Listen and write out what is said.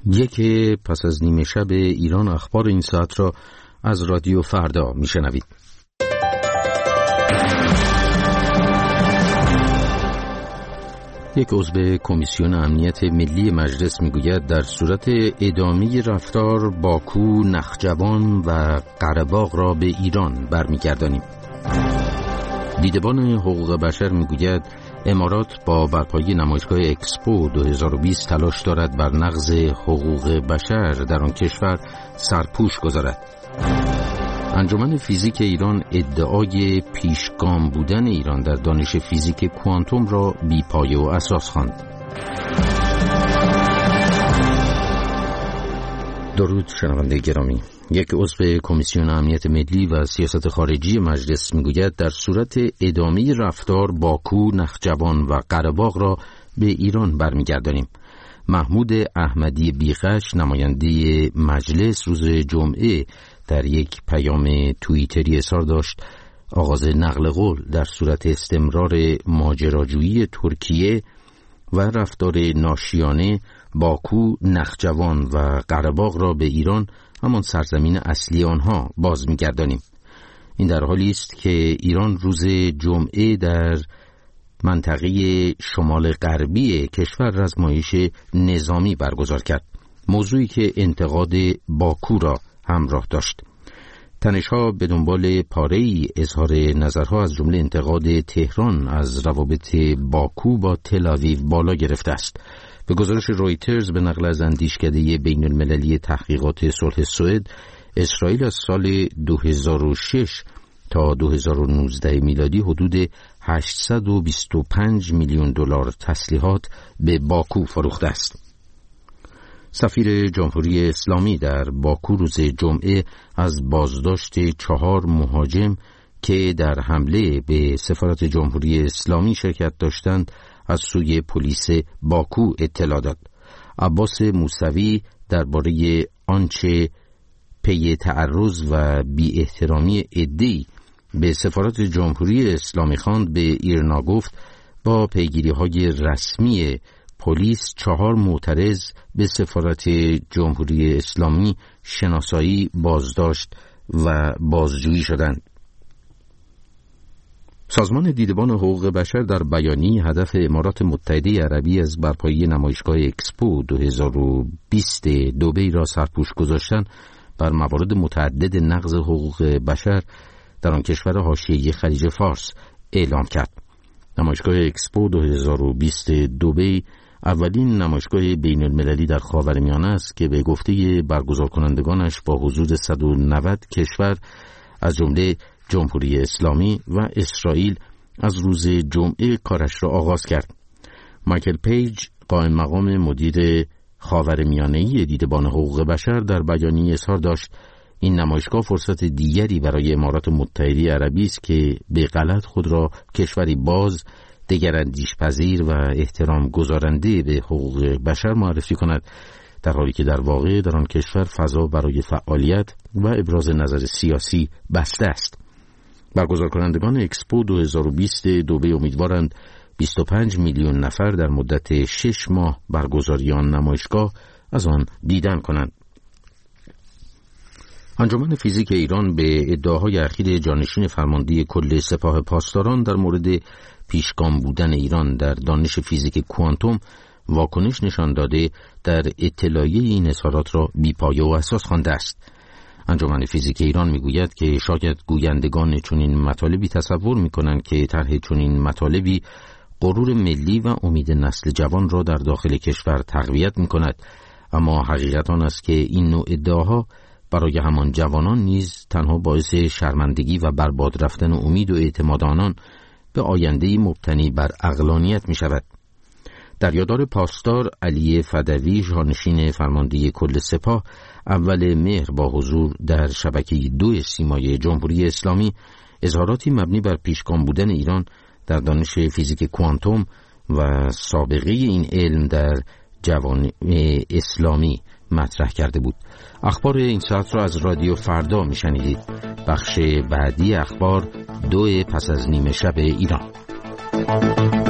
یک پس از نیمه شب ایران اخبار این ساعت را از رادیو فردا میشنوید. یک عضو کمیسیون امنیت ملی مجلس میگوید در صورت ادامه رفتار باکو، نخجوان و قره‌باغ را به ایران برمیگردانیم. دیدبان حقوق بشر میگوید امارات با برپایی نمایشگاه اکسپو 2020 تلاش دارد بر نقض حقوق بشر در آن کشور سرپوش گذارد. انجمن فیزیک ایران ادعای پیشگام بودن ایران در دانش فیزیک کوانتوم را بی‌پایه و اساس خواند. درود شنونده گرامی. یک عضو کمیسیون امنیت ملی و سیاست خارجی مجلس میگوید در صورت ادامه رفتار باکو، نخجوان و قره‌باغ را به ایران برمیگردانیم. محمود احمدی بیخش نماینده مجلس روز جمعه در یک پیام توییتری اظهار داشت آغاز نقل قول در صورت استمرار ماجراجویی ترکیه و رفتار ناشیانه باکو، نخجوان و قره‌باغ را به ایران، همان سرزمین اصلی آنها، باز می‌گردانیم. این در حالی است که ایران روز جمعه در منطقه شمال غربی کشور رزمایش نظامی برگزار کرد، موضوعی که انتقاد باکو را همراه داشت. تنش‌ها به دنبال پاره‌ای اظهار نظرها از جمله انتقاد تهران از روابط باکو با تل‌آویو بالا گرفته است. به گزارش رویترز به نقل از اندیشکده بین‌المللی تحقیقات صلح سوئد، اسرائیل از سال 2006 تا 2019 میلادی حدود 825 میلیون دلار تسلیحات به باکو فروخته است. سفیر جمهوری اسلامی در باکو روز جمعه از بازداشت 4 مهاجم که در حمله به سفارت جمهوری اسلامی شرکت داشتند از سوی پلیس باکو اطلاع داد. عباس موسوی درباره آنچه پی تعرض و بی احترامی عده‌ای به سفارت جمهوری اسلامی خواند به ایرنا گفت با پیگیری‌های رسمی پلیس 4 معترض به سفارت جمهوری اسلامی شناسایی، بازداشت و بازجویی شدند. سازمان دیدبان حقوق بشر در بیانیه هدف امارات متحده عربی از برپایی نمایشگاه اکسپو 2020 دبی را سرپوش گذاشتن بر موارد متعدد نقض حقوق بشر در آن کشور حاشیه‌ای خلیج فارس اعلام کرد. نمایشگاه اکسپو 2020 دبی اولین نمایشگاه بین المللی در خاورمیانه است که به گفته برگزار کنندگانش با حضور 190 کشور از جمله جمهوری اسلامی و اسرائیل از روز جمعه کارش را آغاز کرد. مایکل پیج، قائم مقام مدیر خاورمیانه‌ای دیدبان حقوق بشر، در بیانیه اظهار داشت این نمایشگاه فرصت دیگری برای امارات متحده عربی است که به غلط خود را کشوری باز، دگراندیش‌پذیر و احترام گذارنده به حقوق بشر معرفی کند، در حالی که در واقع در آن کشور فضا برای فعالیت و ابراز نظر سیاسی بسته است. برگزار کنندگان اکسپو 2020 دبی امیدوارند 25 میلیون نفر در مدت 6 ماه برگزاری آن نمایشگاه از آن دیدن کنند. انجمن فیزیک ایران به ادعاهای اخیر جانشین فرمانده کل سپاه پاسداران در مورد پیشگام بودن ایران در دانش فیزیک کوانتوم واکنش نشان داده در اطلاعیه این اظهارات را بی‌پایه و اساس خوانده است. انجمن فیزیک ایران میگوید که شاید گویندگان چنین مطالبی تصور میکنند که طرح چنین مطالبی غرور ملی و امید نسل جوان را در داخل کشور تقویت میکند، اما حقیقت آن است که این نوع ادعاها برای همان جوانان نیز تنها باعث شرمندگی و برباد رفتن امید و اعتماد آنان به آینده‌ای مبتنی بر عقلانیت میشود. دریادار پاسدار علی فدوی، جانشین فرمانده کل سپاه، اول مهر با حضور در شبکه 2 سیمای جمهوری اسلامی اظهاراتی مبنی بر پیشگام بودن ایران در دانش فیزیک کوانتوم و سابقه این علم در جوامع اسلامی مطرح کرده بود. اخبار این ساعت را از رادیو فردا میشنیدید. بخش بعدی اخبار 2 پس از نیمه شب ایران.